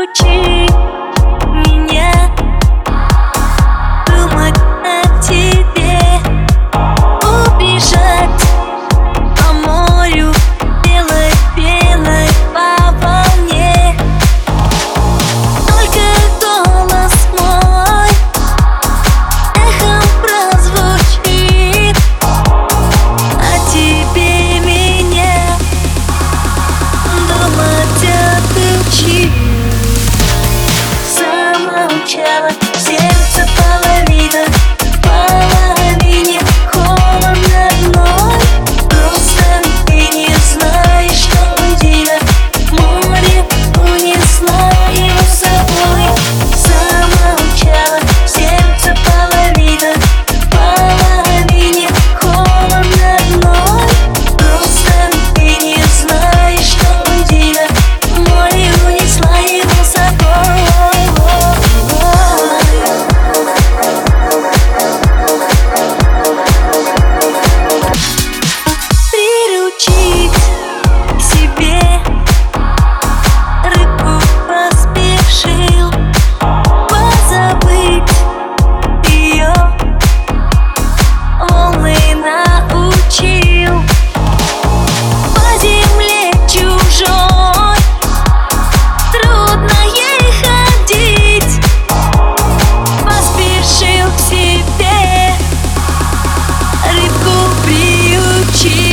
Приручи меня думать о тебе, убежать по морю белой пеной по волне. Только голос мой эхом прозвучит, а тебе меня думать отучи. Замолчала сердце половина, половине холодно вновь. Просто ты не знаешь, что Дина море унесла его с собой. Замолчала сердце половина, половине холодно вновь. Просто ты не знаешь, что Дина море унесла его с собой. Приручить к себе рыбку поспешил, позабыть ее волны научил. По земле чужой трудно ей ходить, поспешил к себе рыбку приучить.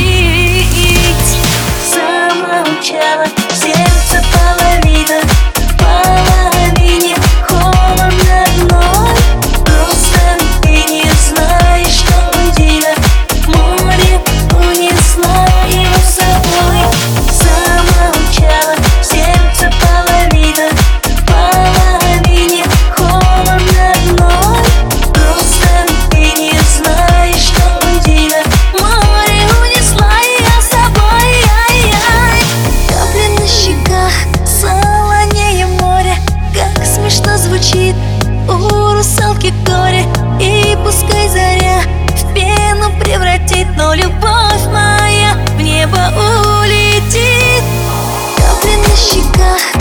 Замолчала сердце половина, половине холодно вновь. Просто ты не знаешь, что Дина море унесла его с собой. Замолчала сердце половина, половине холодно вновь. Просто ты не знаешь, что Дина море унесла ее с собой. Ай-яй. Капли на щеках солонее моря, как смешно звучит у русалки горе. И пускай заря в пену превратит, но любовь моя в небо улетит. Капли на щеках